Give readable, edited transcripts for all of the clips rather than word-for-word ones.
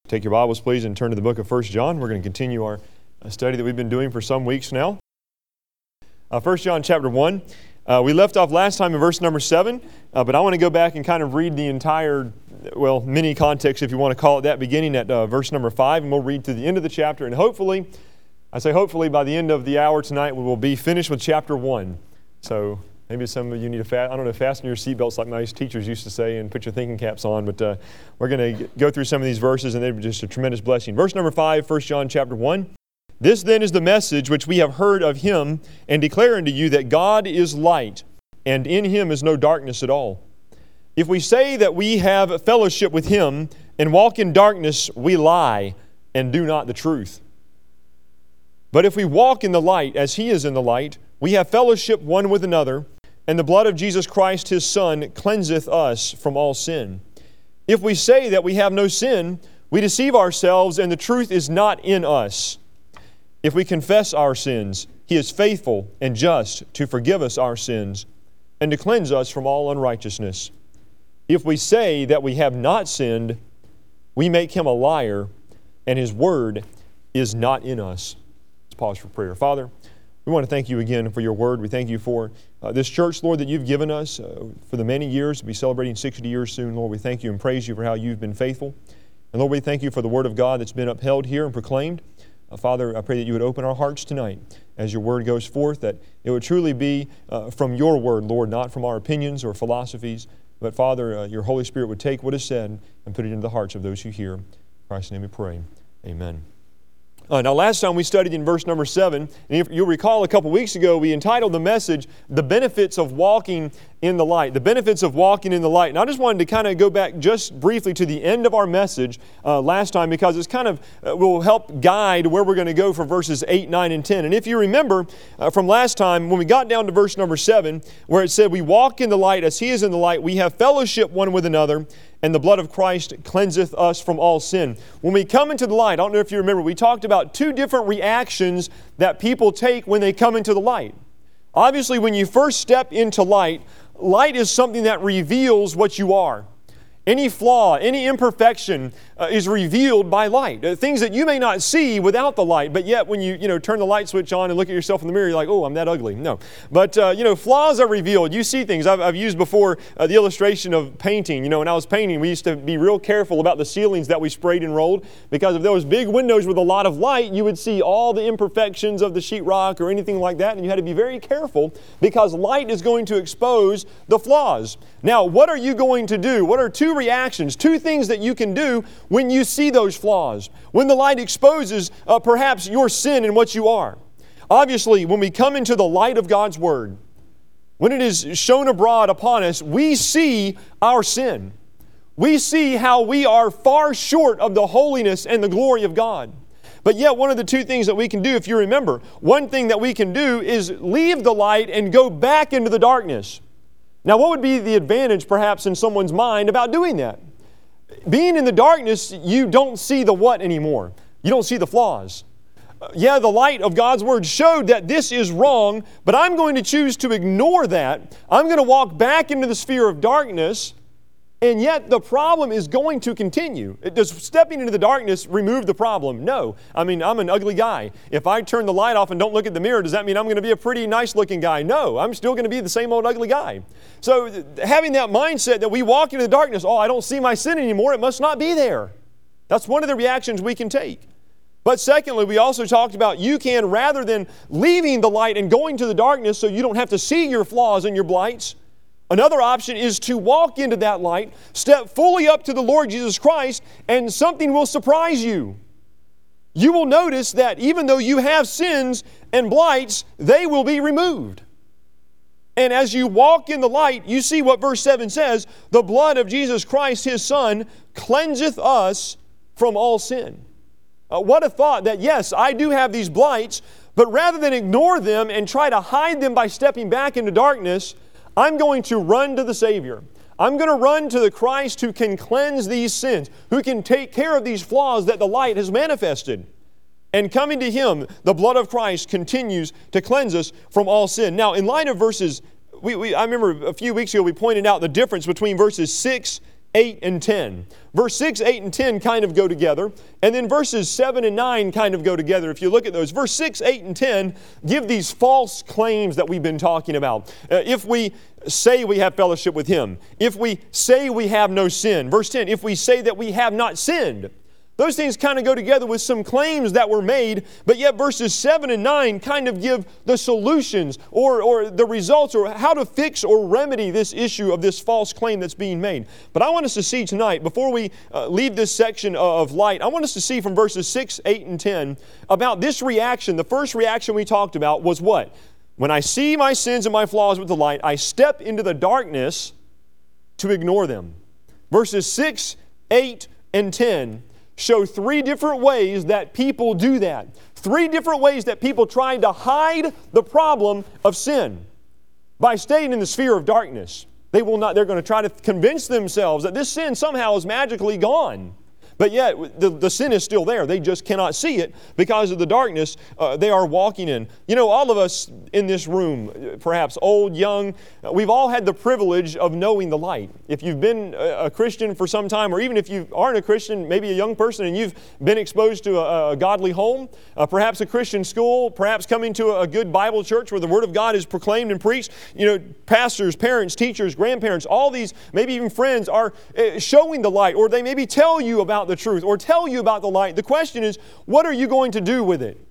Take your Bibles, please, and turn to the book of 1 John. We're going to continue our study that we've been doing for some weeks now. 1 John chapter 1. We left off last time in verse number 7, but I want to go back and kind of read the entire, mini context, if you want to call it that, beginning at verse number 5, and we'll read to the end of the chapter. And hopefully, by the end of the hour tonight, we will be finished with chapter 1. So maybe some of you need to fasten your seatbelts like my teachers used to say and put your thinking caps on. But we're going to go through some of these verses, and they're just a tremendous blessing. Verse number 5, 1 John chapter 1. This then is the message which we have heard of Him, and declare unto you that God is light, and in Him is no darkness at all. If we say that we have fellowship with Him, and walk in darkness, we lie, and do not the truth. But if we walk in the light, as He is in the light, we have fellowship one with another, and the blood of Jesus Christ His Son cleanseth us from all sin. If we say that we have no sin, we deceive ourselves, and the truth is not in us. If we confess our sins, He is faithful and just to forgive us our sins, and to cleanse us from all unrighteousness. If we say that we have not sinned, we make Him a liar, and His word is not in us. Let's pause for prayer. Father, we want to thank You again for Your word. We thank You for this church, Lord, that You've given us for the many years. We'll be celebrating 60 years soon, Lord. We thank You and praise You for how You've been faithful. And Lord, we thank You for the word of God that's been upheld here and proclaimed. Father, I pray that You would open our hearts tonight as Your word goes forth, that it would truly be from Your word, Lord, not from our opinions or philosophies, but Father, Your Holy Spirit would take what is said and put it into the hearts of those who hear. In Christ's name we pray. Amen. Now last time we studied in verse number 7, and if you'll recall a couple weeks ago, we entitled the message, The Benefits of Walking in the Light. The benefits of walking in the light. And I just wanted to kind of go back just briefly to the end of our message last time, because it's kind of will help guide where we're going to go for verses 8, 9, and 10. And if you remember from last time, when we got down to verse number 7, where it said, we walk in the light as He is in the light, we have fellowship one with another, and the blood of Christ cleanseth us from all sin. When we come into the light, I don't know if you remember, we talked about two different reactions that people take when they come into the light. Obviously, when you first step into light, light is something that reveals what you are. Any flaw, any imperfection is revealed by light. Things that you may not see without the light, but yet when you turn the light switch on and look at yourself in the mirror, you're like, oh, I'm that ugly. No. But, flaws are revealed. You see things. I've used before the illustration of painting. When I was painting, we used to be real careful about the ceilings that we sprayed and rolled, because if there was big windows with a lot of light, you would see all the imperfections of the sheetrock or anything like that, and you had to be very careful because light is going to expose the flaws. Now, what are you going to do? What are two reactions, two things that you can do when you see those flaws, when the light exposes perhaps your sin and what you are? Obviously, when we come into the light of God's Word, when it is shown abroad upon us, we see our sin. We see how we are far short of the holiness and the glory of God. But yet, one of the two things that we can do, if you remember, one thing that we can do is leave the light and go back into the darkness. Now, what would be the advantage, perhaps, in someone's mind about doing that? Being in the darkness, you don't see the what anymore. You don't see the flaws. The light of God's Word showed that this is wrong, but I'm going to choose to ignore that. I'm going to walk back into the sphere of darkness, and yet the problem is going to continue. Does stepping into the darkness remove the problem? No. I'm an ugly guy. If I turn the light off and don't look at the mirror, does that mean I'm going to be a pretty nice looking guy? No. I'm still going to be the same old ugly guy. So having that mindset that we walk into the darkness, I don't see my sin anymore, it must not be there. That's one of the reactions we can take. But secondly, we also talked about you can, rather than leaving the light and going to the darkness so you don't have to see your flaws and your blights, another option is to walk into that light, step fully up to the Lord Jesus Christ, and something will surprise you. You will notice that even though you have sins and blights, they will be removed. And as you walk in the light, you see what verse 7 says, the blood of Jesus Christ, His Son, cleanseth us from all sin. What a thought that, yes, I do have these blights, but rather than ignore them and try to hide them by stepping back into darkness, I'm going to run to the Savior. I'm going to run to the Christ who can cleanse these sins, who can take care of these flaws that the light has manifested. And coming to Him, the blood of Christ continues to cleanse us from all sin. Now, in light of verses, I remember a few weeks ago we pointed out the difference between verses 6 8, and 10. Verse 6, 8, and 10 kind of go together, and then verses 7 and 9 kind of go together. If you look at those, verse 6, 8, and 10 give these false claims that we've been talking about. If we say we have fellowship with Him, if we say we have no sin. Verse 10, if we say that we have not sinned. Those things kind of go together with some claims that were made, but yet verses 7 and 9 kind of give the solutions or the results or how to fix or remedy this issue of this false claim that's being made. But I want us to see tonight, before we leave this section of light, I want us to see from verses 6, 8, and 10 about this reaction. The first reaction we talked about was what? When I see my sins and my flaws with the light, I step into the darkness to ignore them. Verses 6, 8, and 10 show three different ways that people do that. Three different ways that people try to hide the problem of sin by staying in the sphere of darkness. They're going to try to convince themselves that this sin somehow is magically gone. But yet, the sin is still there. They just cannot see it because of the darkness they are walking in. You know, all of us in this room, perhaps old, young, we've all had the privilege of knowing the light. If you've been a Christian for some time, or even if you aren't a Christian, maybe a young person, and you've been exposed to a godly home, perhaps a Christian school, perhaps coming to a good Bible church where the Word of God is proclaimed and preached, you know, pastors, parents, teachers, grandparents, all these, maybe even friends, are showing the light, or they maybe tell you about the truth or tell you about the light. The question is, what are you going to do with it?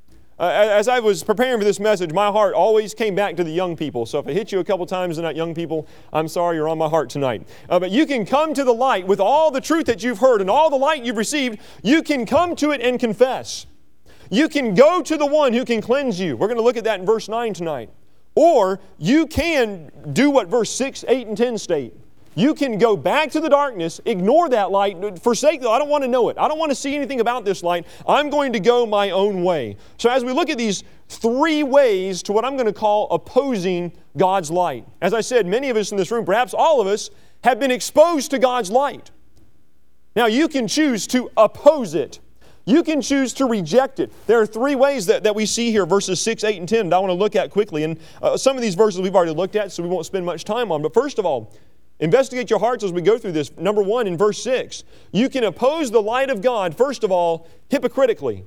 As I was preparing for this message, my heart always came back to the young people. So if I hit you a couple times and not young people, I'm sorry, you're on my heart tonight. But you can come to the light with all the truth that you've heard and all the light you've received. You can come to it and confess. You can go to the one who can cleanse you. We're going to look at that in verse 9 tonight. Or you can do what verse 6, 8, and 10 state. You can go back to the darkness, ignore that light, forsake it. I don't want to know it. I don't want to see anything about this light. I'm going to go my own way. So as we look at these three ways to what I'm going to call opposing God's light. As I said, many of us in this room, perhaps all of us, have been exposed to God's light. Now you can choose to oppose it. You can choose to reject it. There are three ways that we see here, verses 6, 8, and 10, that I want to look at quickly. And some of these verses we've already looked at, so we won't spend much time on. But first of all, investigate your hearts as we go through this. Number 1, in verse 6, you can oppose the light of God, first of all, hypocritically,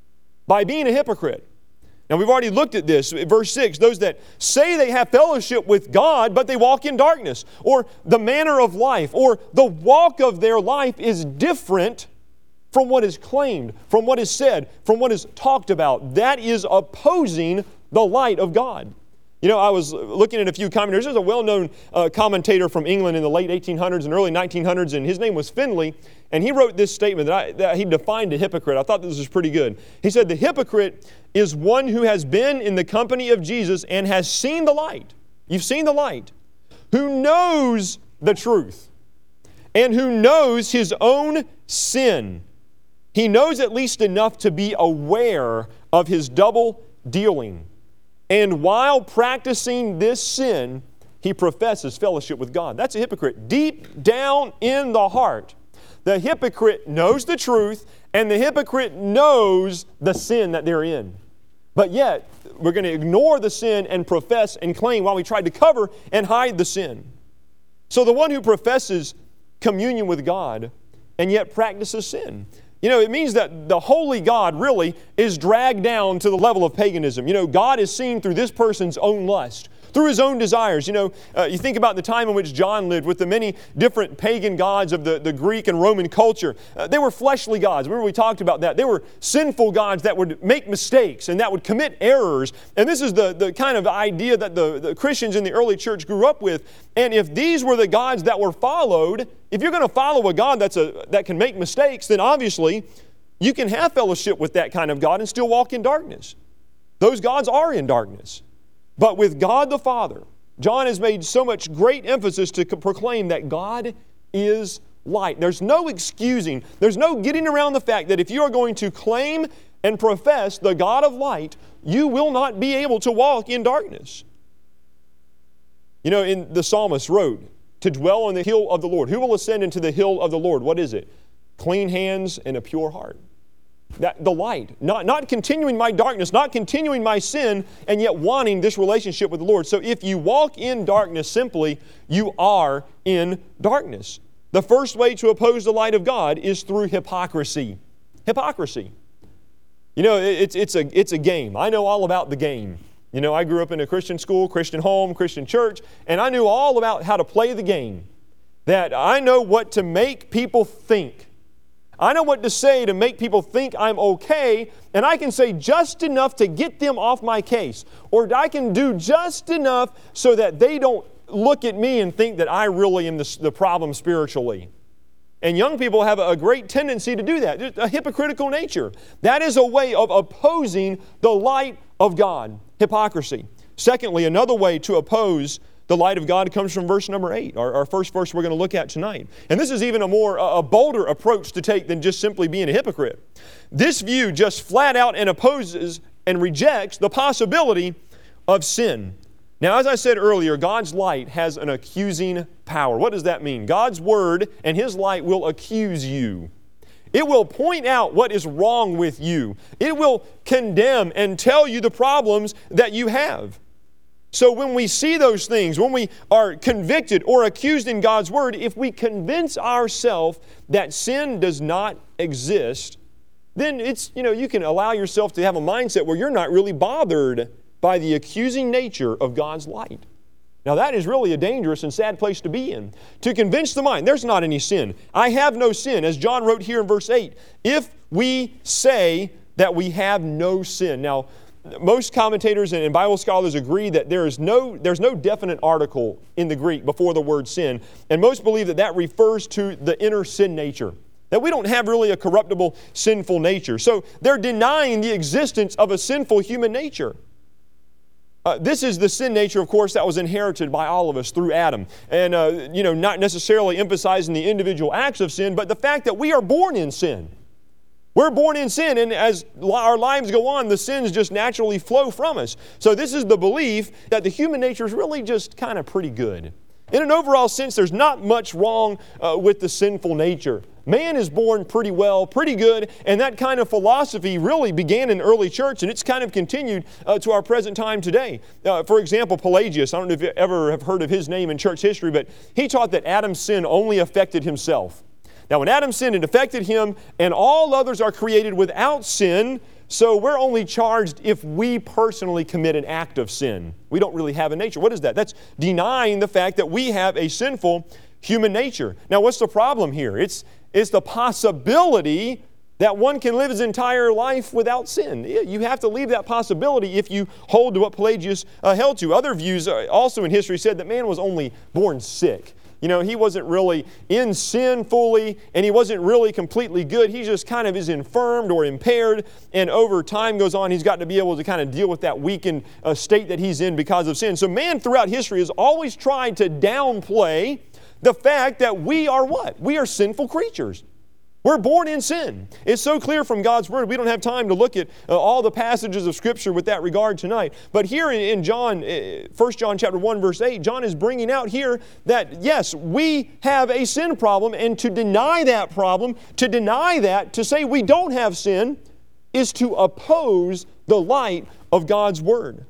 by being a hypocrite. Now, we've already looked at this. Verse 6, those that say they have fellowship with God, but they walk in darkness, or the manner of life, or the walk of their life is different from what is claimed, from what is said, from what is talked about. That is opposing the light of God. You know, I was looking at a few commentators. There's a well-known commentator from England in the late 1800s and early 1900s, and his name was Finley, and he wrote this statement that he defined a hypocrite. I thought this was pretty good. He said, the hypocrite is one who has been in the company of Jesus and has seen the light. You've seen the light. Who knows the truth and who knows his own sin. He knows at least enough to be aware of his double dealing. And while practicing this sin, he professes fellowship with God. That's a hypocrite. Deep down in the heart, the hypocrite knows the truth, and the hypocrite knows the sin that they're in. But yet, we're going to ignore the sin and profess and claim while we try to cover and hide the sin. So the one who professes communion with God and yet practices sin. You know, it means that the holy God really is dragged down to the level of paganism. You know, God is seen through this person's own lust, through his own desires. You know, you think about the time in which John lived with the many different pagan gods of the Greek and Roman culture. They were fleshly gods. Remember we talked about that. They were sinful gods that would make mistakes and that would commit errors. And this is the kind of idea that the Christians in the early church grew up with. And if these were the gods that were followed, if you're going to follow a God that can make mistakes, then obviously you can have fellowship with that kind of God and still walk in darkness. Those gods are in darkness. But with God the Father, John has made so much great emphasis to proclaim that God is light. There's no excusing, there's no getting around the fact that if you are going to claim and profess the God of light, you will not be able to walk in darkness. You know, the psalmist wrote, to dwell on the hill of the Lord. Who will ascend into the hill of the Lord? What is it? Clean hands and a pure heart. The light, not continuing my darkness, not continuing my sin, and yet wanting this relationship with the Lord. So if you walk in darkness simply, you are in darkness. The first way to oppose the light of God is through hypocrisy. Hypocrisy. You know, it's a game. I know all about the game. You know, I grew up in a Christian school, Christian home, Christian church, and I knew all about how to play the game. That I know what to make people think. I know what to say to make people think I'm okay, and I can say just enough to get them off my case. Or I can do just enough so that they don't look at me and think that I really am the problem spiritually. And young people have a great tendency to do that, a hypocritical nature. That is a way of opposing the light of God, hypocrisy. Secondly, another way to oppose the light of God comes from verse number 8, our first verse we're going to look at tonight. And this is even a bolder approach to take than just simply being a hypocrite. This view just flat out and opposes and rejects the possibility of sin. Now, as I said earlier, God's light has an accusing power. What does that mean? God's Word and His light will accuse you. It will point out what is wrong with you. It will condemn and tell you the problems that you have. So when we see those things, when we are convicted or accused in God's Word, if we convince ourselves that sin does not exist, then you can allow yourself to have a mindset where you're not really bothered by the accusing nature of God's light. Now that is really a dangerous and sad place to be in. To convince the mind, there's not any sin. I have no sin, as John wrote here in verse 8. If we say that we have no sin. Now, most commentators and Bible scholars agree that there's no definite article in the Greek before the word sin, and most believe that refers to the inner sin nature. That we don't have really a corruptible, sinful nature. So they're denying the existence of a sinful human nature. This is the sin nature, of course, that was inherited by all of us through Adam. And, not necessarily emphasizing the individual acts of sin, but the fact that we are born in sin. We're born in sin, and as our lives go on, the sins just naturally flow from us. So this is the belief that the human nature is really just kind of pretty good. In an overall sense, there's not much wrong with the sinful nature. Man is born pretty well, pretty good, and that kind of philosophy really began in the early church, and it's kind of continued to our present time today. For example, Pelagius, I don't know if you ever have heard of his name in church history, but he taught that Adam's sin only affected himself. Now, when Adam sinned, it affected him, and all others are created without sin, so we're only charged if we personally commit an act of sin. We don't really have a nature. What is that? That's denying the fact that we have a sinful human nature. Now, what's the problem here? It's the possibility that one can live his entire life without sin. You have to leave that possibility if you hold to what Pelagius held to. Other views also in history said that man was only born sick. He wasn't really in sin fully, and he wasn't really completely good. He just kind of is infirmed or impaired, and over time goes on, he's got to be able to kind of deal with that weakened state that he's in because of sin. So man throughout history has always tried to downplay the fact that we are what? We are sinful creatures. We're born in sin. It's so clear from God's Word. We don't have time to look at all the passages of Scripture with that regard tonight. But here in John, 1 John chapter 1, verse 8, John is bringing out here that, yes, we have a sin problem, and to deny that problem, to say we don't have sin, is to oppose the light of God's Word.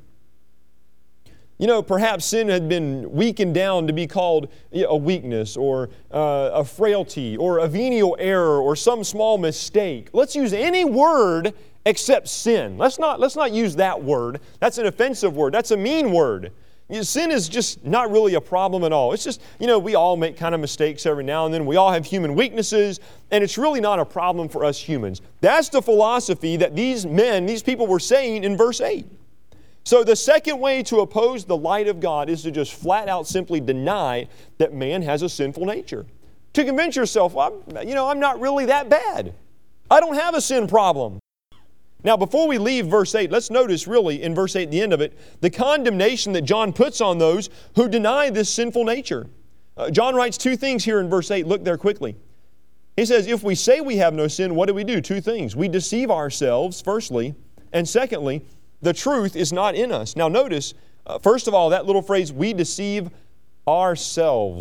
Perhaps sin had been weakened down to be called a weakness or a frailty or a venial error or some small mistake. Let's use any word except sin. Let's not use that word. That's an offensive word. That's a mean word. Sin is just not really a problem at all. It's just, we all make kind of mistakes every now and then. We all have human weaknesses, and it's really not a problem for us humans. That's the philosophy that these people were saying in verse 8. So the second way to oppose the light of God is to just flat out simply deny that man has a sinful nature. To convince yourself, I'm not really that bad. I don't have a sin problem. Now, before we leave verse 8, let's notice really in verse 8, at the end of it, the condemnation that John puts on those who deny this sinful nature. John writes two things here in verse 8. Look there quickly. He says, if we say we have no sin, what do? Two things. We deceive ourselves, firstly, and secondly, the truth is not in us. Now notice, first of all, that little phrase, we deceive ourselves.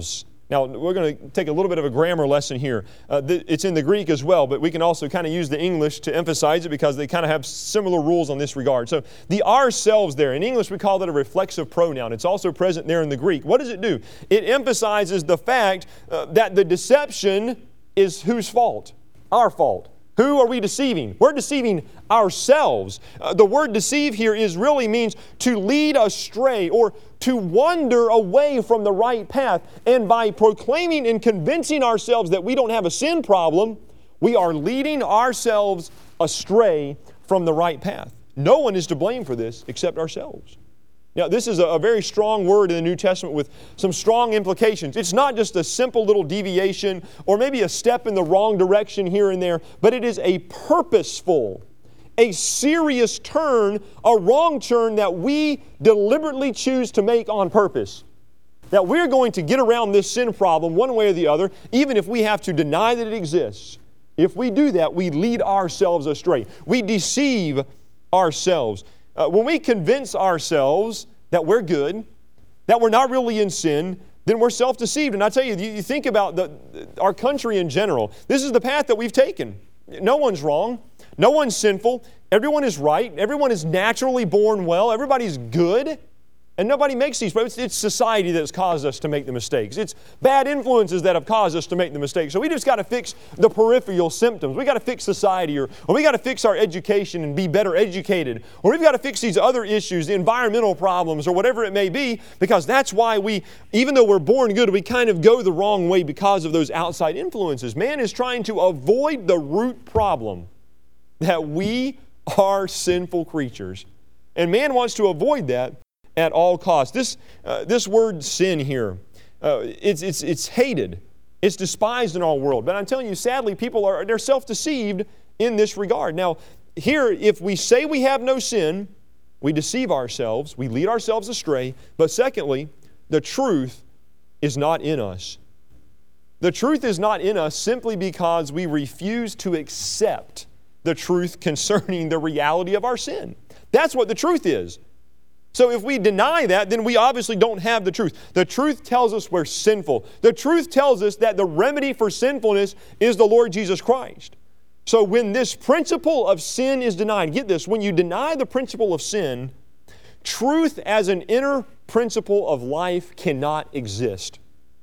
Now, we're going to take a little bit of a grammar lesson here. It's in the Greek as well, but we can also kind of use the English to emphasize it because they kind of have similar rules on this regard. So the ourselves there, in English we call that a reflexive pronoun. It's also present there in the Greek. What does it do? It emphasizes the fact that the deception is whose fault? Our fault. Who are we deceiving? We're deceiving ourselves. The word deceive here really means to lead astray or to wander away from the right path. And by proclaiming and convincing ourselves that we don't have a sin problem, we are leading ourselves astray from the right path. No one is to blame for this except ourselves. Now, this is a very strong word in the New Testament with some strong implications. It's not just a simple little deviation or maybe a step in the wrong direction here and there, but it is a purposeful, a serious turn, a wrong turn that we deliberately choose to make on purpose. That we're going to get around this sin problem one way or the other, even if we have to deny that it exists. If we do that, we lead ourselves astray. We deceive ourselves. When we convince ourselves that we're good, that we're not really in sin, then we're self-deceived. And I tell you, you think about our country in general. This is the path that we've taken. No one's wrong. No one's sinful. Everyone is right. Everyone is naturally born well. Everybody's good. And nobody makes these mistakes. It's society that has caused us to make the mistakes. It's bad influences that have caused us to make the mistakes. So we just got to fix the peripheral symptoms. We got to fix society, or we got to fix our education and be better educated. Or we've got to fix these other issues, the environmental problems, or whatever it may be, because that's why even though we're born good, we kind of go the wrong way because of those outside influences. Man is trying to avoid the root problem that we are sinful creatures. And man wants to avoid that at all costs. This word sin here, it's hated. It's despised in our world. But I'm telling you, sadly, they're self-deceived in this regard. Now, here, if we say we have no sin, we deceive ourselves, we lead ourselves astray. But secondly, the truth is not in us. The truth is not in us simply because we refuse to accept the truth concerning the reality of our sin. That's what the truth is. So if we deny that, then we obviously don't have the truth. The truth tells us we're sinful. The truth tells us that the remedy for sinfulness is the Lord Jesus Christ. So when this principle of sin is denied, get this, when you deny the principle of sin, truth as an inner principle of life cannot exist.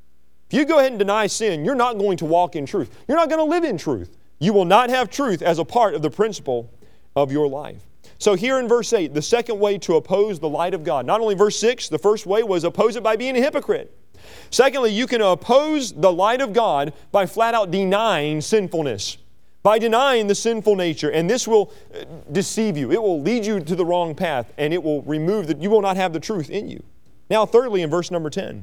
If you go ahead and deny sin, you're not going to walk in truth. You're not going to live in truth. You will not have truth as a part of the principle of your life. So here in verse 8, the second way to oppose the light of God. Not only verse 6, the first way was oppose it by being a hypocrite. Secondly, you can oppose the light of God by flat out denying sinfulness, by denying the sinful nature. And this will deceive you. It will lead you to the wrong path, and it will remove that you will not have the truth in you. Now, thirdly, in verse number 10,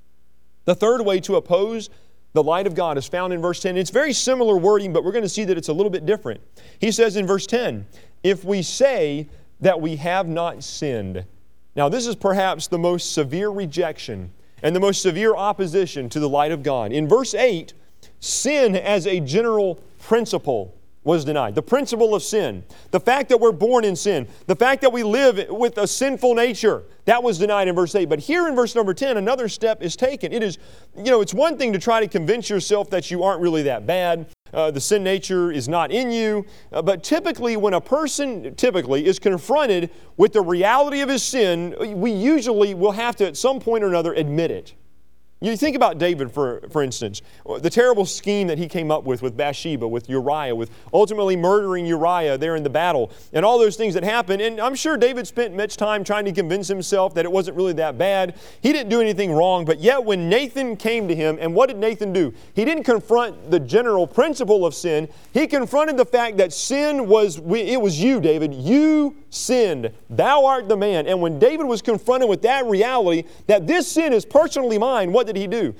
the third way to oppose the light of God is found in verse 10. It's very similar wording, but we're going to see that it's a little bit different. He says in verse 10, if we say that we have not sinned. Now, this is perhaps the most severe rejection and the most severe opposition to the light of God. In verse 8, sin as a general principle was denied. The principle of sin. The fact that we're born in sin. The fact that we live with a sinful nature. That was denied in verse 8. But here in verse number 10, another step is taken. It is, it's one thing to try to convince yourself that you aren't really that bad. The sin nature is not in you. But typically, when a person is confronted with the reality of his sin, we usually will have to, at some point or another, admit it. You think about David, for instance, the terrible scheme that he came up with Bathsheba, with Uriah, with ultimately murdering Uriah there in the battle, and all those things that happened. And I'm sure David spent much time trying to convince himself that it wasn't really that bad. He didn't do anything wrong, but yet when Nathan came to him, and what did Nathan do? He didn't confront the general principle of sin. He confronted the fact that sin was you, David. You sinned. Thou art the man. And when David was confronted with that reality, that this sin is personally mine, what did he do?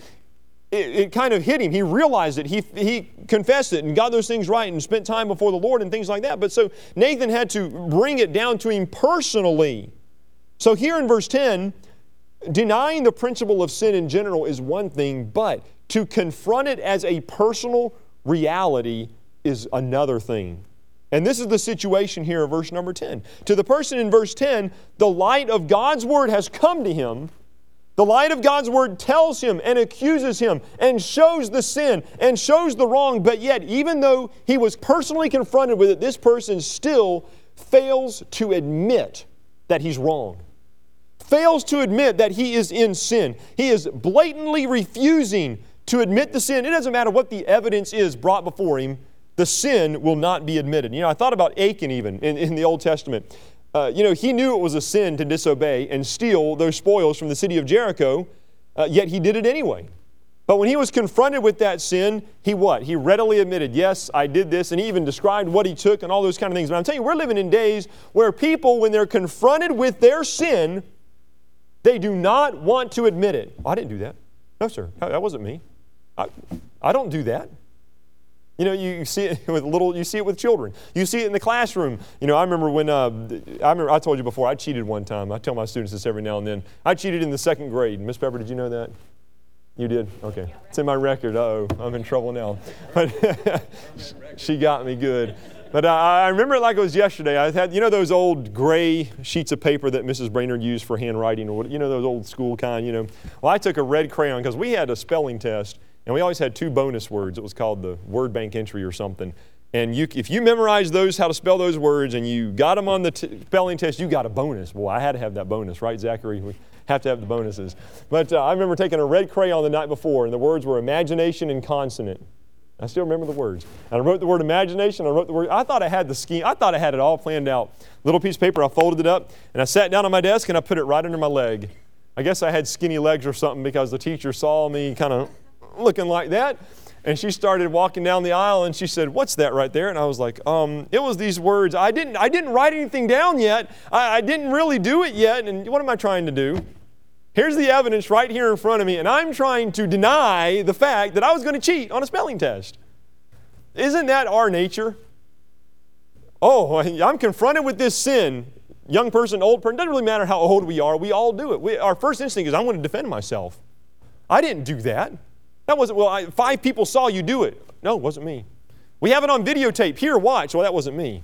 It kind of hit him. He realized it. He confessed it and got those things right and spent time before the Lord and things like that. But so Nathan had to bring it down to him personally. So here in verse 10, denying the principle of sin in general is one thing, but to confront it as a personal reality is another thing. And this is the situation here in verse number 10. To the person in verse 10, the light of God's Word has come to him, The light of God's Word tells him and accuses him and shows the sin and shows the wrong, but yet, even though he was personally confronted with it, this person still fails to admit that he's wrong. Fails to admit that he is in sin. He is blatantly refusing to admit the sin. It doesn't matter what the evidence is brought before him, the sin will not be admitted. I thought about Achan even in the Old Testament. He knew it was a sin to disobey and steal those spoils from the city of Jericho, yet he did it anyway. But when he was confronted with that sin, he what? He readily admitted, yes, I did this, and he even described what he took and all those kind of things. But I'm telling you, we're living in days where people, when they're confronted with their sin, they do not want to admit it. I didn't do that. No, sir, that wasn't me. I don't do that. You see it you see it with children. You see it in the classroom. I remember when, I told you before, I cheated one time. I tell my students this every now and then. I cheated in the 2nd grade. Miss Pepper, did you know that? You did? Okay. It's in my record. Uh-oh, I'm in trouble now. But she got me good. But I remember it like it was yesterday. I had, those old gray sheets of paper that Mrs. Brainerd used for handwriting, or those old school kind, Well, I took a red crayon because we had a spelling test. And we always had 2 bonus words. It was called the word bank entry or something. And if you memorized those, how to spell those words, and you got them on the spelling test, you got a bonus. Well, I had to have that bonus, right, Zachary? We have to have the bonuses. But I remember taking a red crayon the night before, and the words were imagination and consonant. I still remember the words. And I wrote the word imagination. I wrote the word. I thought I had the scheme. I thought I had it all planned out. Little piece of paper. I folded it up, and I sat down on my desk, and I put it right under my leg. I guess I had skinny legs or something because the teacher saw me kind of looking like that, and she started walking down the aisle, and she said, "What's that right there?" And I was like, it was these words. I didn't write anything down yet. I didn't really do it yet, and what am I trying to do? Here's the evidence right here in front of me, and I'm trying to deny the fact that I was going to cheat on a spelling test. Isn't that our nature? Oh, I'm confronted with this sin. Young person, old person, doesn't really matter how old we are. We all do it. Our first instinct is, I want to defend myself. I didn't do that. That wasn't, 5 people saw you do it. No, it wasn't me. We have it on videotape. Here, watch. Well, that wasn't me.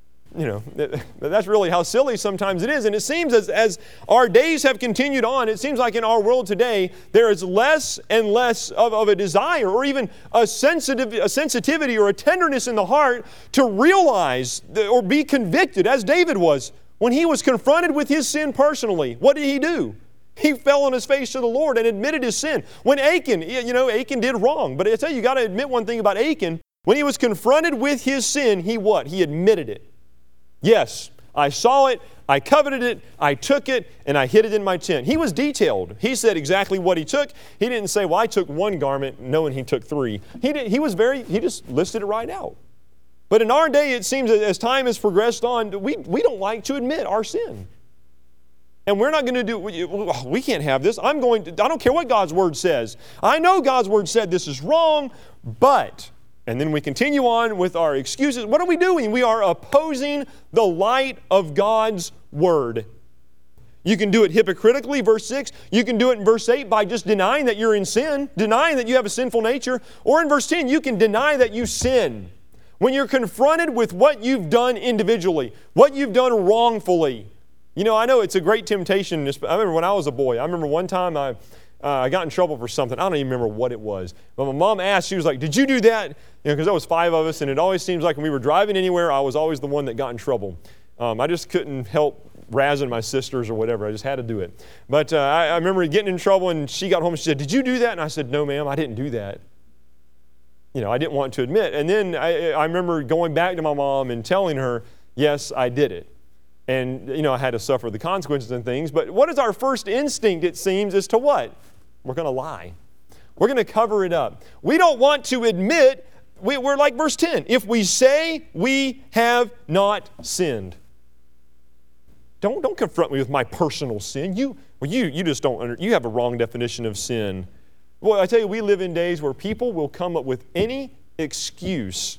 That's really how silly sometimes it is. And it seems as our days have continued on, it seems like in our world today, there is less and less of a desire or even a sensitivity or a tenderness in the heart to realize or be convicted, as David was. When he was confronted with his sin personally, what did he do? He fell on his face to the Lord and admitted his sin. When Achan, Achan did wrong. But I tell you got to admit one thing about Achan. When he was confronted with his sin, he what? He admitted it. Yes, I saw it, I coveted it, I took it, and I hid it in my tent. He was detailed. He said exactly what he took. He didn't say, well, I took 1 garment knowing he took 3. He just listed it right out. But in our day, it seems that as time has progressed on, we don't like to admit our sin. And we're not going to do, we can't have this. I don't care what God's Word says. I know God's Word said this is wrong, but, and then we continue on with our excuses. What are we doing? We are opposing the light of God's Word. You can do it hypocritically, verse 6. You can do it in verse 8 by just denying that you're in sin, denying that you have a sinful nature. Or in verse 10, you can deny that you sin. When you're confronted with what you've done individually, what you've done wrongfully. I know it's a great temptation. I remember when I was a boy, I remember one time I got in trouble for something. I don't even remember what it was. But my mom asked, she was like, did you do that? Because there was 5 of us, and it always seems like when we were driving anywhere, I was always the one that got in trouble. I just couldn't help razzing my sisters or whatever. I just had to do it. But I remember getting in trouble, and she got home and she said, did you do that? And I said, no, ma'am, I didn't do that. I didn't want to admit. And then I remember going back to my mom and telling her, yes, I did it. And, I had to suffer the consequences and things. But what is our first instinct, it seems, is to what? We're going to lie. We're going to cover it up. We don't want to admit, we're like verse 10. If we say we have not sinned. Don't confront me with my personal sin. You just don't, you have a wrong definition of sin. Well, I tell you, we live in days where people will come up with any excuse.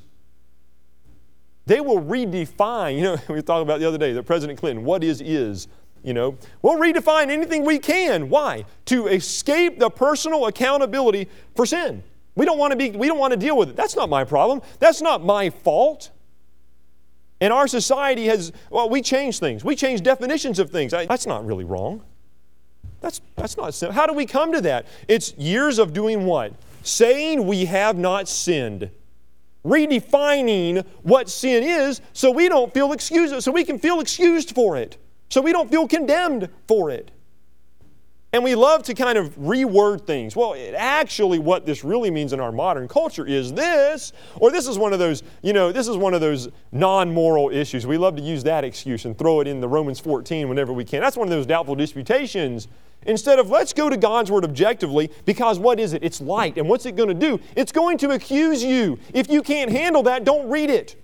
They will redefine, we were talking about the other day, that President Clinton, what is. We'll redefine anything we can. Why? To escape the personal accountability for sin. We don't want to deal with it. That's not my problem. That's not my fault. And our society we change things. We change definitions of things. That's not really wrong. That's not sin. How do we come to that? It's years of doing what? Saying we have not sinned. Redefining what sin is so we don't feel excused, so we can feel excused for it. So we don't feel condemned for it. And we love to kind of reword things. Well, actually what this really means in our modern culture is this, or this is one of those, this is one of those non-moral issues. We love to use that excuse and throw it in the Romans 14 whenever we can. That's one of those doubtful disputations. Instead of let's go to God's Word objectively, because what is it? It's light. And what's it going to do? It's going to accuse you. If you can't handle that, don't read it.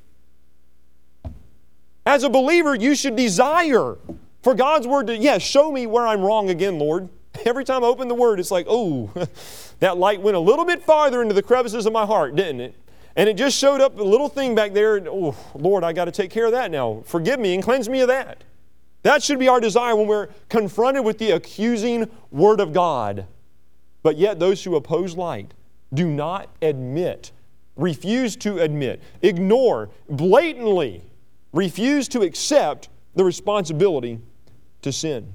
As a believer, you should desire for God's Word to, show me where I'm wrong again, Lord. Every time I open the Word, it's like, oh, that light went a little bit farther into the crevices of my heart, didn't it? And it just showed up a little thing back there. And, oh, Lord, I got to take care of that now. Forgive me and cleanse me of that. That should be our desire when we're confronted with the accusing Word of God. But yet those who oppose light do not admit, refuse to admit, ignore, blatantly refuse to accept the responsibility to sin.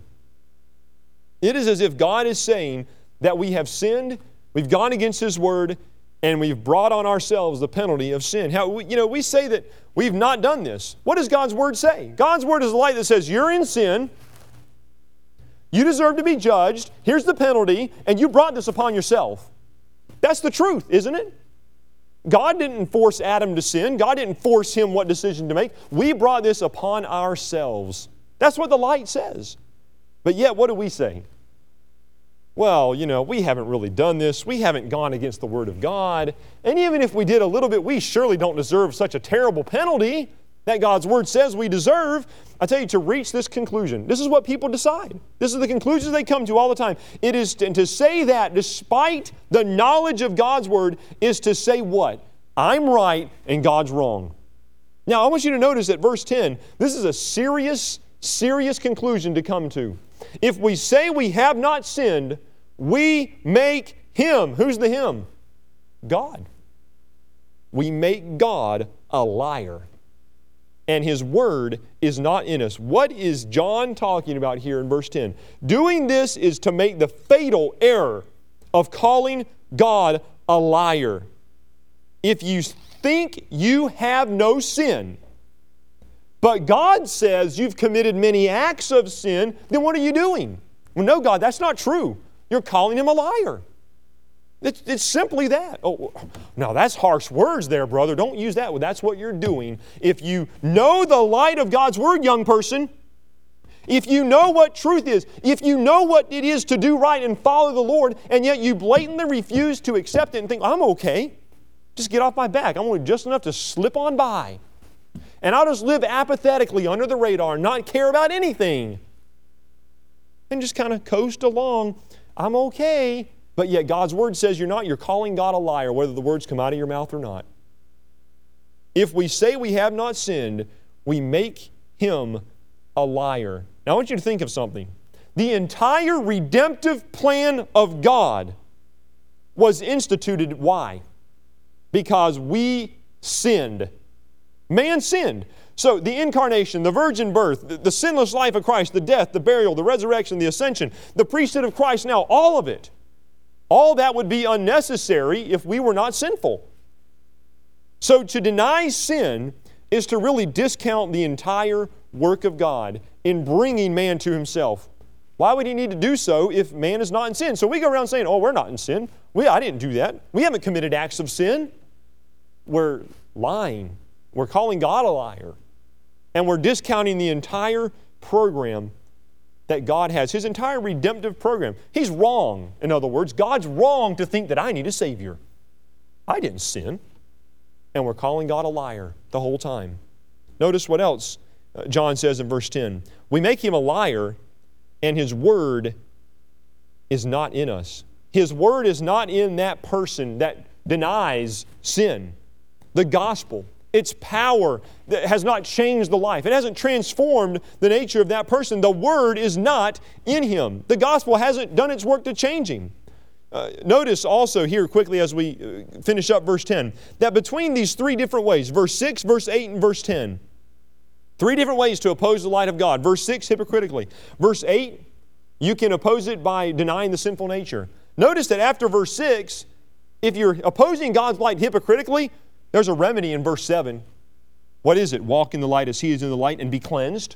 It is as if God is saying that we have sinned, we've gone against His Word, and we've brought on ourselves the penalty of sin. We say that we've not done this. What does God's Word say? God's Word is a light that says you're in sin, you deserve to be judged, here's the penalty, and you brought this upon yourself. That's the truth, isn't it? God didn't force Adam to sin. God didn't force him what decision to make. We brought this upon ourselves. That's what the light says. But yet, what do we say? Well, we haven't really done this. We haven't gone against the Word of God. And even if we did a little bit, we surely don't deserve such a terrible penalty that God's Word says we deserve. I tell you, to reach this conclusion, this is what people decide. This is the conclusions they come to all the time. It is to say that despite the knowledge of God's Word is to say what? I'm right and God's wrong. Now, I want you to notice that verse 10, this is a serious conclusion to come to. If we say we have not sinned, we make Him. Who's the Him? God. We make God a liar. And His Word is not in us. What is John talking about here in verse 10? Doing this is to make the fatal error of calling God a liar. If you think you have no sin, but God says you've committed many acts of sin, then what are you doing? Well, no, God, that's not true. You're calling Him a liar. It's simply that. Oh, now that's harsh words there, brother. Don't use that. Well, that's what you're doing. If you know the light of God's Word, young person, if you know what truth is, if you know what it is to do right and follow the Lord, and yet you blatantly refuse to accept it and think, I'm okay. Just get off my back. I'm only just enough to slip on by. And I'll just live apathetically under the radar and not care about anything. And just kind of coast along. I'm okay. But yet God's Word says you're not. You're calling God a liar, whether the words come out of your mouth or not. If we say we have not sinned, we make Him a liar. Now I want you to think of something. The entire redemptive plan of God was instituted. Why? Because we sinned. Man sinned. So the incarnation, the virgin birth, the sinless life of Christ, the death, the burial, the resurrection, the ascension, the priesthood of Christ now, all of it. All that would be unnecessary if we were not sinful. So to deny sin is to really discount the entire work of God in bringing man to Himself. Why would He need to do so if man is not in sin? So we go around saying, oh, we're not in sin. I didn't do that. We haven't committed acts of sin. We're lying. We're calling God a liar. And we're discounting the entire program that God has, His entire redemptive program. He's wrong, in other words. God's wrong to think that I need a Savior. I didn't sin. And we're calling God a liar the whole time. Notice what else John says in verse 10. We make Him a liar, and His Word is not in us. His Word is not in that person that denies sin. The gospel, its power that has not changed the life. It hasn't transformed the nature of that person. The Word is not in him. The gospel hasn't done its work to change him. Notice also here quickly as we finish up verse 10, that between these three different ways, verse 6, verse 8, and verse 10, three different ways to oppose the light of God. Verse 6, hypocritically. Verse 8, You can oppose it by denying the sinful nature. Notice that after verse 6, if you're opposing God's light hypocritically, there's a remedy in verse 7. What is it? Walk in the light as He is in the light and be cleansed.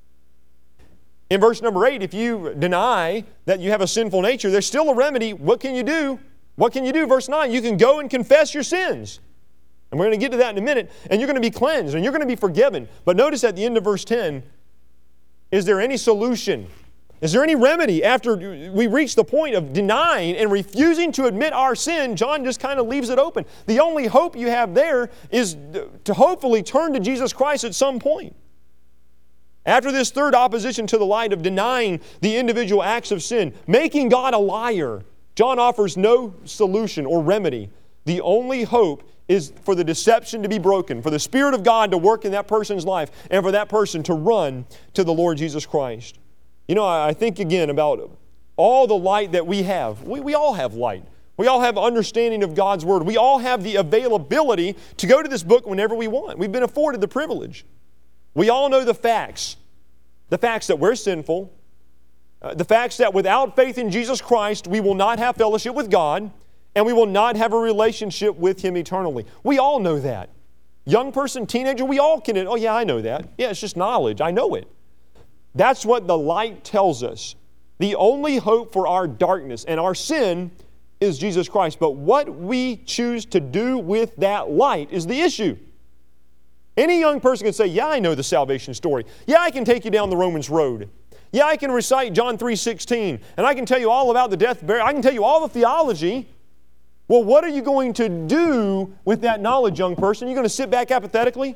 In verse number 8, if you deny that you have a sinful nature, there's still a remedy. What can you do? What can you do? Verse 9, you can go and confess your sins. And we're going to get to that in a minute. And you're going to be cleansed and you're going to be forgiven. But notice at the end of verse 10, is there any solution? Is there any remedy? After we reach the point of denying and refusing to admit our sin, John just kind of leaves it open. The only hope you have there is to hopefully turn to Jesus Christ at some point. After this third opposition to the light of denying the individual acts of sin, making God a liar, John offers no solution or remedy. The only hope is for the deception to be broken, for the Spirit of God to work in that person's life, and for that person to run to the Lord Jesus Christ. You know, I think again about all the light that we have. We all have light. We all have understanding of God's Word. We all have the availability to go to this book whenever we want. We've been afforded the privilege. We all know the facts that we're sinful, the facts that without faith in Jesus Christ, we will not have fellowship with God, and we will not have a relationship with Him eternally. We all know that. Young person, teenager, we all can, oh yeah, I know that. Yeah, it's just knowledge. I know it. That's what the light tells us. The only hope for our darkness and our sin is Jesus Christ. But what we choose to do with that light is the issue. Any young person can say, yeah, I know the salvation story. Yeah, I can take you down the Romans road. Yeah, I can recite John 3:16. And I can tell you all about the death, burial. I can tell you all the theology. Well, what are you going to do with that knowledge, young person? Are you going to sit back apathetically?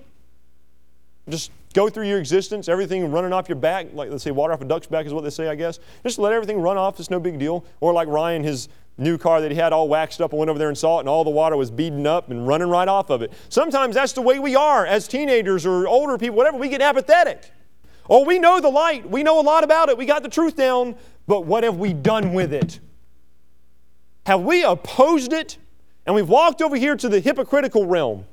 Just go through your existence, everything running off your back, like let's say water off a duck's back is what they say, I guess. Just let everything run off, it's no big deal. Or like Ryan, his new car that he had all waxed up, and went over there and saw it, and all the water was beading up and running right off of it. Sometimes that's the way we are as teenagers or older people, whatever, we get apathetic. Oh, we know the light, we know a lot about it, we got the truth down, but what have we done with it? Have we opposed it, and we've walked over here to the hypocritical realm?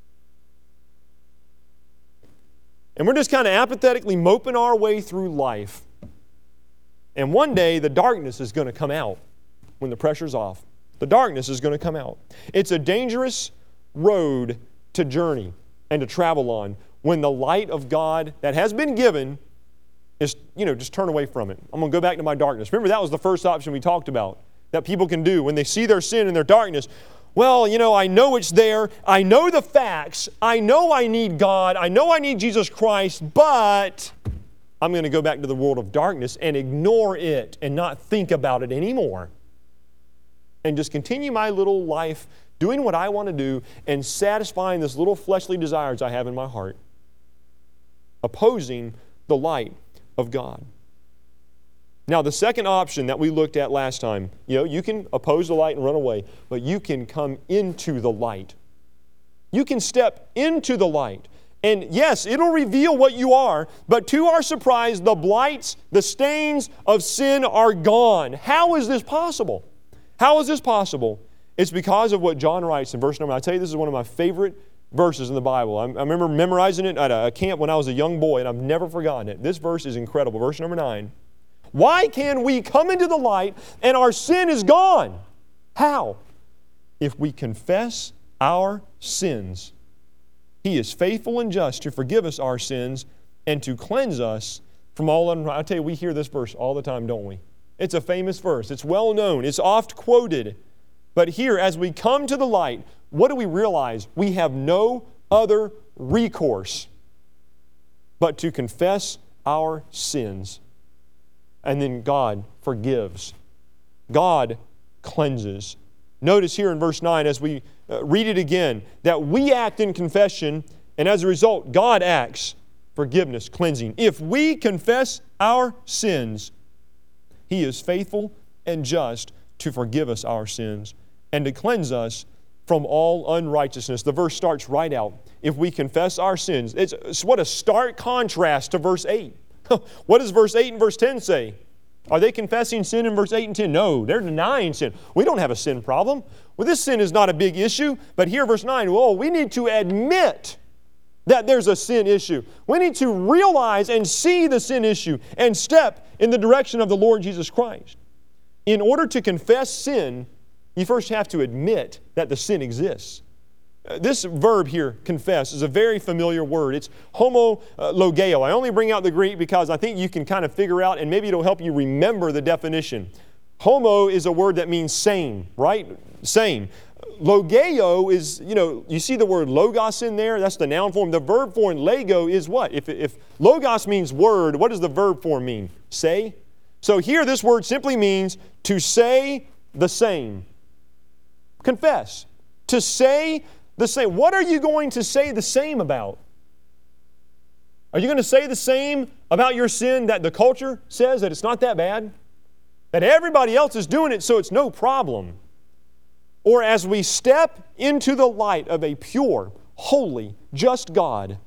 And we're just kind of apathetically moping our way through life. And one day, the darkness is going to come out when the pressure's off. The darkness is going to come out. It's a dangerous road to journey and to travel on when the light of God that has been given is, just turn away from it. I'm going to go back to my darkness. Remember, that was the first option we talked about that people can do when they see their sin and their darkness. Well, I know it's there. I know the facts. I know I need God. I know I need Jesus Christ, but I'm going to go back to the world of darkness and ignore it and not think about it anymore. And just continue my little life doing what I want to do and satisfying this little fleshly desires I have in my heart, opposing the light of God. Now, the second option that we looked at last time, you can oppose the light and run away, but you can come into the light. You can step into the light. And yes, it'll reveal what you are, but to our surprise, the blights, the stains of sin are gone. How is this possible? How is this possible? It's because of what John writes in verse number. I tell you, this is one of my favorite verses in the Bible. I remember memorizing it at a camp when I was a young boy, and I've never forgotten it. This verse is incredible. Verse number 9. Why can we come into the light and our sin is gone? How? If we confess our sins, He is faithful and just to forgive us our sins and to cleanse us from all unrighteousness. I tell you, we hear this verse all the time, don't we? It's a famous verse. It's well known. It's oft quoted. But here, as we come to the light, what do we realize? We have no other recourse but to confess our sins. And then God forgives. God cleanses. Notice here in verse 9, as we read it again, that we act in confession, and as a result, God acts forgiveness, cleansing. If we confess our sins, He is faithful and just to forgive us our sins and to cleanse us from all unrighteousness. The verse starts right out. If we confess our sins, it's what a stark contrast to verse 8. What does verse 8 and verse 10 say? Are they confessing sin in verse 8 and 10? No, they're denying sin. We don't have a sin problem. Well, this sin is not a big issue. But here, verse 9, we need to admit that there's a sin issue. We need to realize and see the sin issue and step in the direction of the Lord Jesus Christ. In order to confess sin, you first have to admit that the sin exists. This verb here, confess, is a very familiar word. It's homologeo. I only bring out the Greek because I think you can kind of figure out, and maybe it'll help you remember the definition. Homo is a word that means same, right? Same. Logeo is, you see the word logos in there? That's the noun form. The verb form lego is what? If logos means word, what does the verb form mean? Say. So here this word simply means to say the same. Confess. To say the same. What are you going to say the same about? Are you going to say the same about your sin that the culture says that it's not that bad? That everybody else is doing it, so it's no problem? Or as we step into the light of a pure, holy, just God,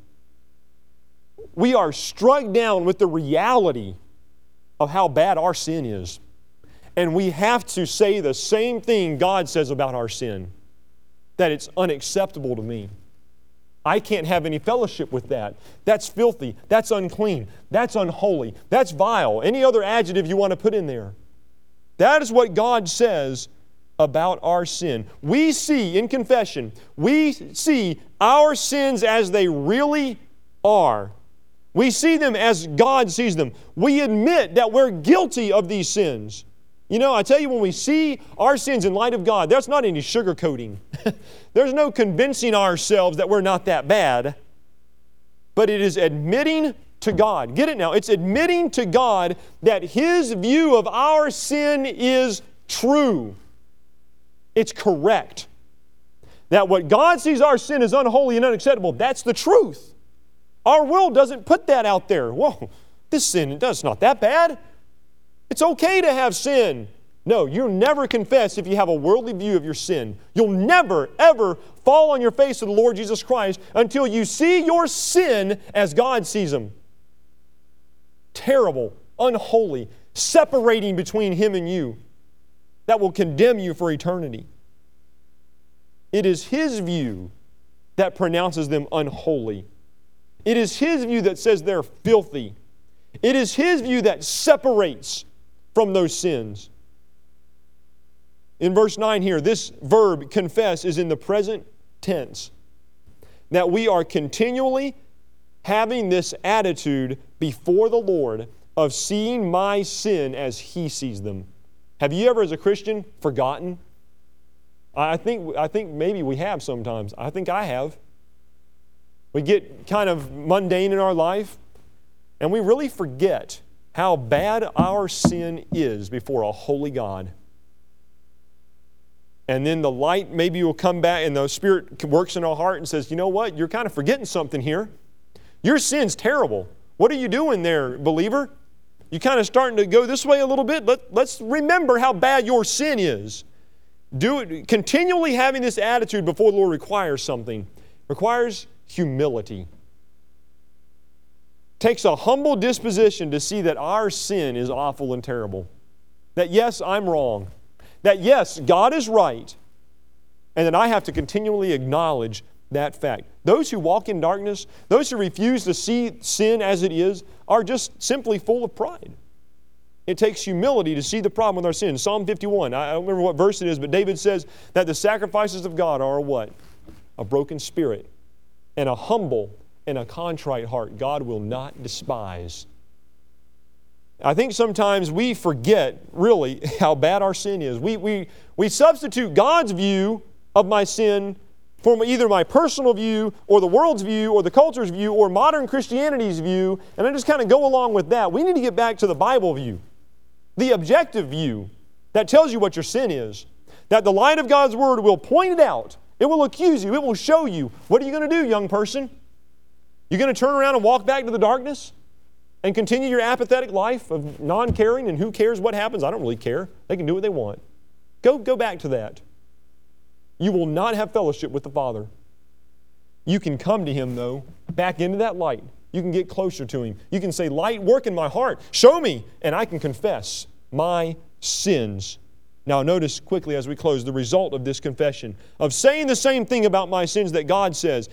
we are struck down with the reality of how bad our sin is. And we have to say the same thing God says about our sin, that it's unacceptable to me. I can't have any fellowship with that. That's filthy. That's unclean. That's unholy. That's vile. Any other adjective you want to put in there. That is what God says about our sin. We see in confession, we see our sins as they really are. We see them as God sees them. We admit that we're guilty of these sins. I tell you, when we see our sins in light of God, there's not any sugarcoating. There's no convincing ourselves that we're not that bad. But it is admitting to God. Get it now? It's admitting to God that His view of our sin is true. It's correct. That what God sees our sin as unholy and unacceptable, that's the truth. Our world doesn't put that out there. Whoa, this sin, it's not that bad. It's okay to have sin. No, you'll never confess if you have a worldly view of your sin. You'll never, ever fall on your face to the Lord Jesus Christ until you see your sin as God sees them. Terrible, unholy, separating between Him and you. That will condemn you for eternity. It is His view that pronounces them unholy. It is His view that says they're filthy. It is His view that separates from those sins. In verse 9 here, this verb, confess, is in the present tense. That we are continually having this attitude before the Lord of seeing my sin as He sees them. Have you ever, as a Christian, forgotten? I think maybe we have sometimes. I think I have. We get kind of mundane in our life, and we really forget how bad our sin is before a holy God. And then the light maybe will come back, and the Spirit works in our heart and says, you know what? You're kind of forgetting something here. Your sin's terrible. What are you doing there, believer? You're kind of starting to go this way a little bit. Let's remember how bad your sin is. Continually having this attitude before the Lord requires something. Requires humility. Takes a humble disposition to see that our sin is awful and terrible. That yes, I'm wrong. That yes, God is right. And that I have to continually acknowledge that fact. Those who walk in darkness, those who refuse to see sin as it is, are just simply full of pride. It takes humility to see the problem with our sin. Psalm 51, I don't remember what verse it is, but David says that the sacrifices of God are what? A broken spirit and a humble and a contrite heart God will not despise. I think sometimes we forget really how bad our sin is. We substitute God's view of my sin for either my personal view or the world's view or the culture's view or modern Christianity's view, and I just kind of go along with that. We need to get back to the Bible view, the objective view that tells you what your sin is, that the light of God's Word will point it out. It will accuse you. It will show you. What are you going to do, young person? You're going to turn around and walk back to the darkness and continue your apathetic life of non-caring and who cares what happens? I don't really care. They can do what they want. Go back to that. You will not have fellowship with the Father. You can come to Him, though, back into that light. You can get closer to Him. You can say, light, work in my heart. Show me, and I can confess my sins. Now notice quickly as we close the result of this confession, of saying the same thing about my sins that God says.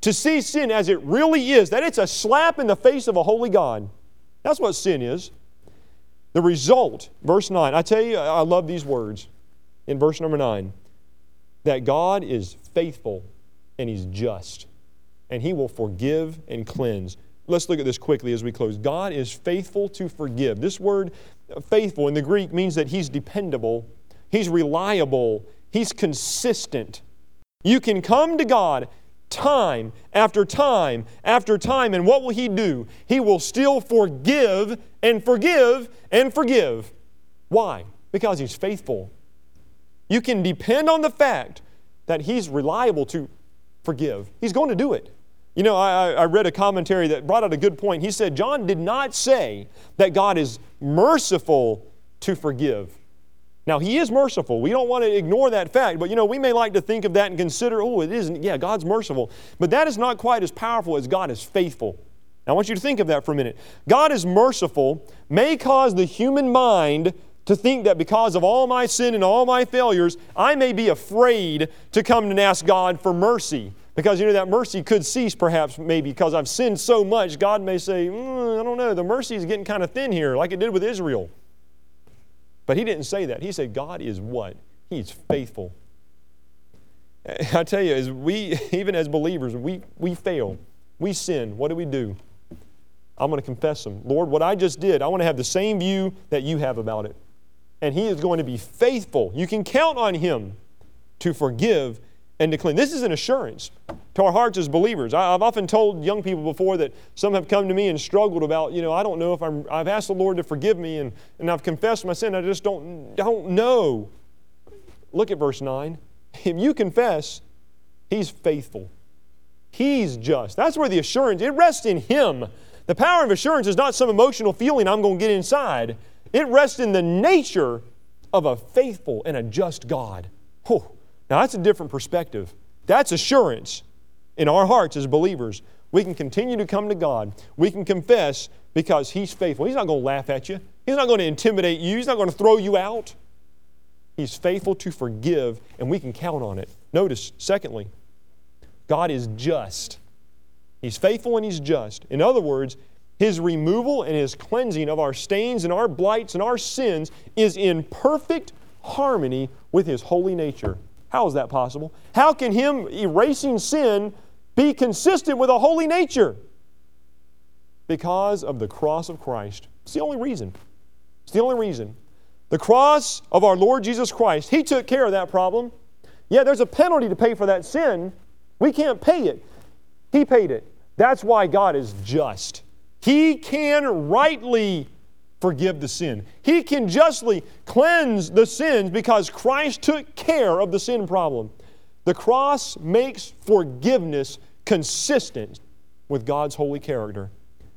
to see sin as it really is, that it's a slap in the face of a holy God. That's what sin is. The result, verse 9, I tell you, I love these words in verse number 9, that God is faithful and He's just, and He will forgive and cleanse. Let's look at this quickly as we close. God is faithful to forgive. This word faithful in the Greek means that He's dependable, He's reliable, He's consistent. You can come to God time after time after time, and what will He do? He will still forgive and forgive and forgive. Why? Because He's faithful. You can depend on the fact that He's reliable to forgive. He's going to do it. You know, I read a commentary that brought out a good point. He said, John did not say that God is merciful to forgive. Now, He is merciful. We don't want to ignore that fact. But, you know, we may like to think of that and consider, oh, it isn't. Yeah, God's merciful. But that is not quite as powerful as God is faithful. Now, I want you to think of that for a minute. God is merciful may cause the human mind to think that because of all my sin and all my failures, I may be afraid to come and ask God for mercy. Because, you know, that mercy could cease perhaps maybe because I've sinned so much. God may say, I don't know, the mercy is getting kind of thin here like it did with Israel. But He didn't say that. He said God is what? He's faithful. I tell you, as we, even as believers, we fail. We sin. What do? I'm going to confess them. Lord, what I just did, I want to have the same view that You have about it. And He is going to be faithful. You can count on Him to forgive and to cleanse. This is an assurance to our hearts as believers. I've often told young people before that some have come to me and struggled about, you know, I don't know if I've asked the Lord to forgive me and I've confessed my sin. I just don't know. Look at verse 9. If you confess, He's faithful. He's just. That's where the assurance, it rests in Him. The power of assurance is not some emotional feeling I'm going to get inside. It rests in the nature of a faithful and a just God. Whew. Now that's a different perspective. That's assurance in our hearts as believers. We can continue to come to God. We can confess because He's faithful. He's not going to laugh at you. He's not going to intimidate you. He's not going to throw you out. He's faithful to forgive, and we can count on it. Notice, secondly, God is just. He's faithful and He's just. In other words, His removal and His cleansing of our stains and our blights and our sins is in perfect harmony with His holy nature. How is that possible? How can Him erasing sin be consistent with a holy nature? Because of the cross of Christ. It's the only reason. It's the only reason. The cross of our Lord Jesus Christ, He took care of that problem. Yeah, there's a penalty to pay for that sin. We can't pay it. He paid it. That's why God is just. He can rightly forgive the sin. He can justly cleanse the sins because Christ took care of the sin problem. The cross makes forgiveness consistent with God's holy character.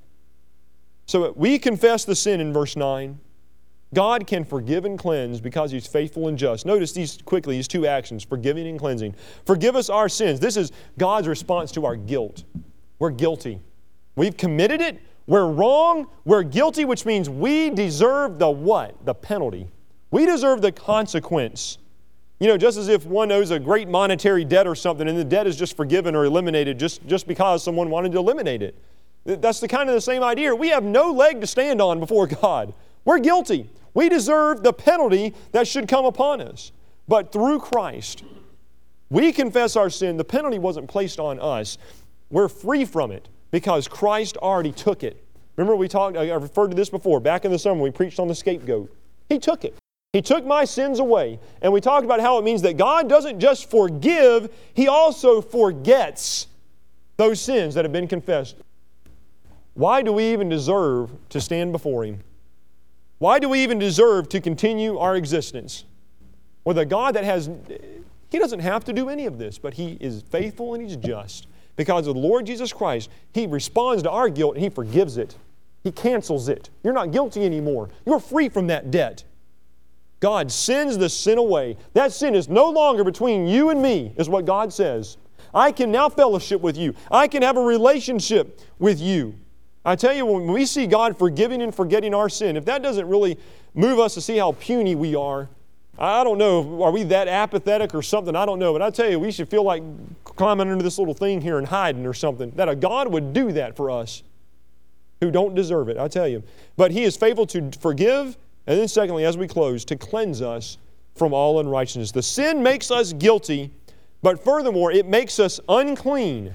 So we confess the sin in verse 9. God can forgive and cleanse because He's faithful and just. Notice these two actions, forgiving and cleansing. Forgive us our sins. This is God's response to our guilt. We're guilty. We've committed it. We're wrong, we're guilty, which means we deserve the what? The penalty. We deserve the consequence. You know, just as if one owes a great monetary debt or something and the debt is just forgiven or eliminated just because someone wanted to eliminate it. That's the kind of the same idea. We have no leg to stand on before God. We're guilty. We deserve the penalty that should come upon us. But through Christ, we confess our sin. The penalty wasn't placed on us. We're free from it, because Christ already took it. Remember I referred to this before, back in the summer we preached on the scapegoat. He took it. He took my sins away. And we talked about how it means that God doesn't just forgive, He also forgets those sins that have been confessed. Why do we even deserve to stand before Him? Why do we even deserve to continue our existence? With a God that He doesn't have to do any of this, but He is faithful and He's just. Because of the Lord Jesus Christ, He responds to our guilt and He forgives it. He cancels it. You're not guilty anymore. You're free from that debt. God sends the sin away. That sin is no longer between you and me, is what God says. I can now fellowship with you. I can have a relationship with you. I tell you, when we see God forgiving and forgetting our sin, if that doesn't really move us to see how puny we are, I don't know, are we that apathetic or something? I don't know, but I tell you, we should feel like climbing under this little thing here and hiding or something. That a God would do that for us who don't deserve it, I tell you. But He is faithful to forgive, and then secondly, as we close, to cleanse us from all unrighteousness. The sin makes us guilty, but furthermore, it makes us unclean.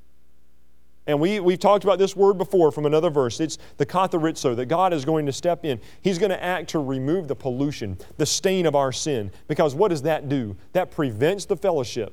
And we've talked about this word before from another verse. It's the katharizo, that God is going to step in. He's going to act to remove the pollution, the stain of our sin. Because what does that do? That prevents the fellowship.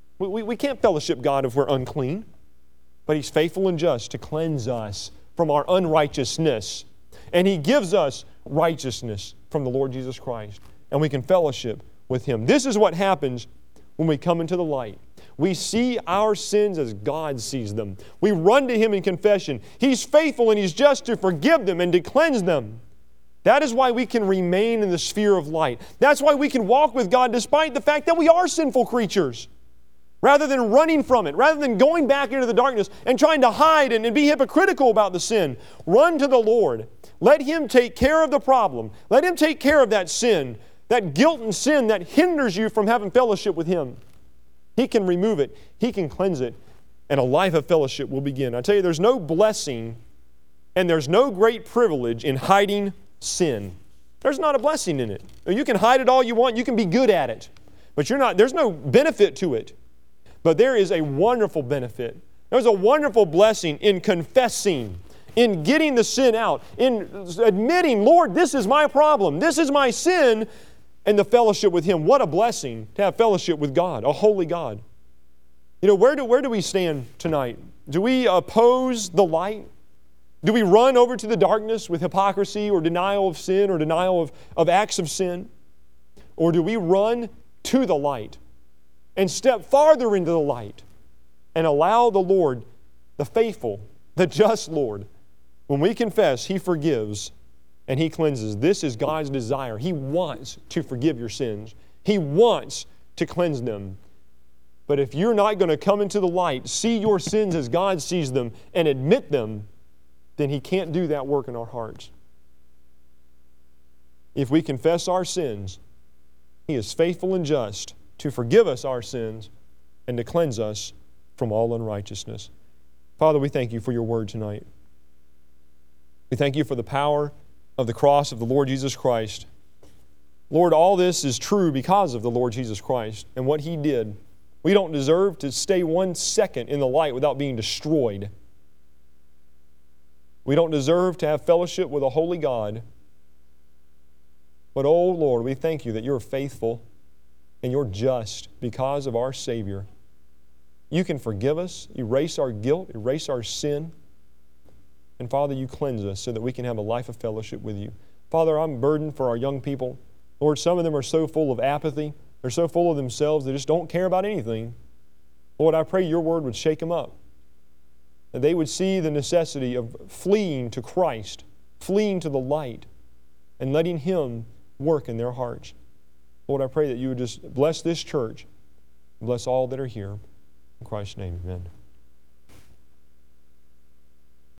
We can't fellowship God if we're unclean. But He's faithful and just to cleanse us from our unrighteousness. And He gives us righteousness from the Lord Jesus Christ. And we can fellowship with Him. This is what happens when we come into the light. We see our sins as God sees them. We run to Him in confession. He's faithful and He's just to forgive them and to cleanse them. That is why we can remain in the sphere of light. That's why we can walk with God despite the fact that we are sinful creatures. Rather than running from it, rather than going back into the darkness and trying to hide and be hypocritical about the sin, run to the Lord. Let Him take care of the problem. Let Him take care of that sin, that guilt and sin that hinders you from having fellowship with Him. He can remove it. He can cleanse it. And a life of fellowship will begin. I tell you, there's no blessing and there's no great privilege in hiding sin. There's not a blessing in it. You can hide it all you want. You can be good at it. But there's no benefit to it. But there is a wonderful benefit. There's a wonderful blessing in confessing, in getting the sin out, in admitting, Lord, this is my problem. This is my sin. And the fellowship with Him. What a blessing to have fellowship with God, a holy God. You know, where do we stand tonight? Do we oppose the light? Do we run over to the darkness with hypocrisy or denial of sin or denial of acts of sin? Or do we run to the light and step farther into the light and allow the Lord, the faithful, the just Lord, when we confess, He forgives and He cleanses. This is God's desire. He wants to forgive your sins. He wants to cleanse them. But if you're not going to come into the light, see your sins as God sees them, and admit them, then He can't do that work in our hearts. If we confess our sins, He is faithful and just to forgive us our sins and to cleanse us from all unrighteousness. Father, we thank You for Your word tonight. We thank You for the power of the cross of the Lord Jesus Christ. Lord, all this is true because of the Lord Jesus Christ and what He did. We don't deserve to stay 1 second in the light without being destroyed. We don't deserve to have fellowship with a holy God. But, oh Lord, we thank You that You're faithful and You're just because of our Savior. You can forgive us, erase our guilt, erase our sin. And Father, You cleanse us so that we can have a life of fellowship with You. Father, I'm burdened for our young people. Lord, some of them are so full of apathy. They're so full of themselves, they just don't care about anything. Lord, I pray Your word would shake them up. That they would see the necessity of fleeing to Christ, fleeing to the light, and letting Him work in their hearts. Lord, I pray that You would just bless this church, bless all that are here. In Christ's name, amen.